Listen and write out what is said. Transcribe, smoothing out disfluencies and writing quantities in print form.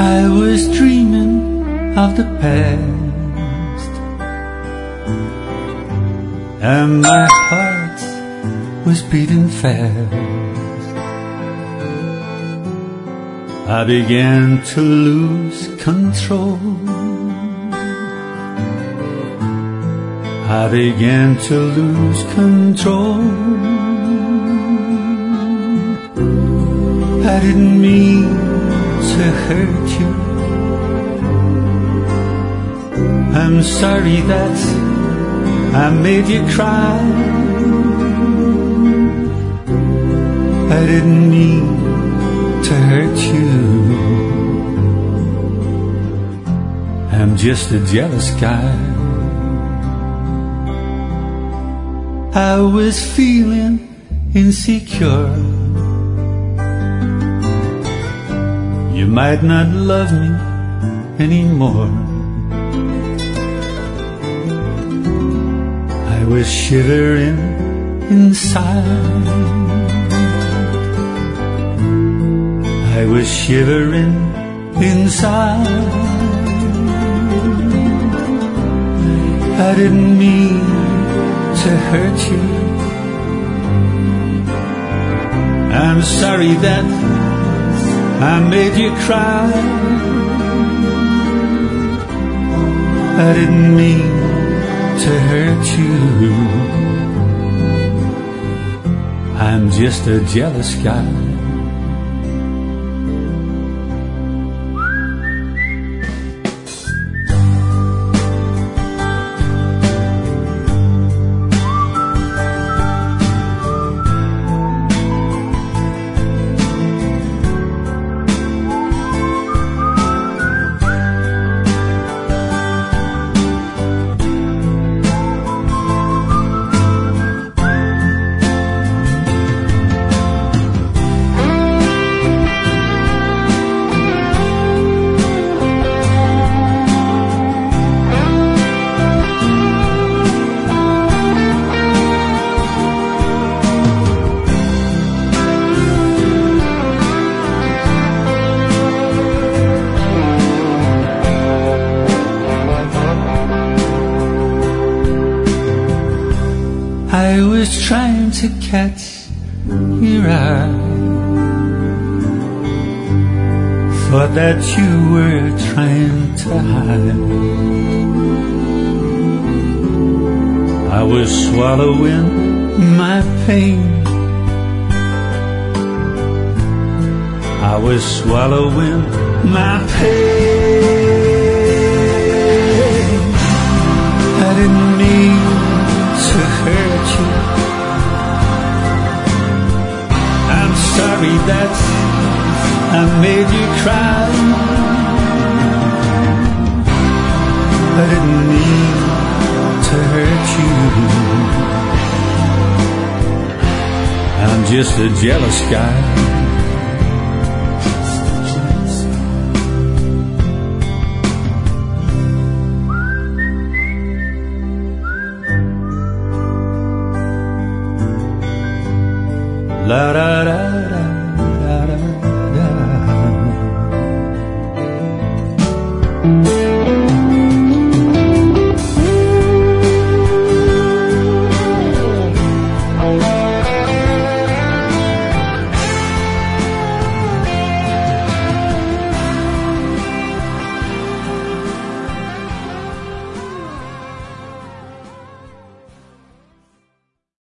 I was dreaming of the past, and my heart was beating fast. I began to lose control. I began to lose control. I didn't mean to hurt you. I'm sorry that I made you cry. I didn't mean to hurt you. I'm just a jealous guy. I was feeling insecure. You might not love me anymore. I was shivering inside. I was shivering inside. I didn't mean to hurt you. I'm sorry that I made you cry. I didn't mean to hurt you. I'm just a jealous guy. I was trying to catch your eye. Thought that you were trying to hide. I was swallowing my pain. I was swallowing my pain. I didn't mean to hurt you. I'm sorry that I made you cry. I didn't mean to hurt you. I'm just a jealous guy. La da da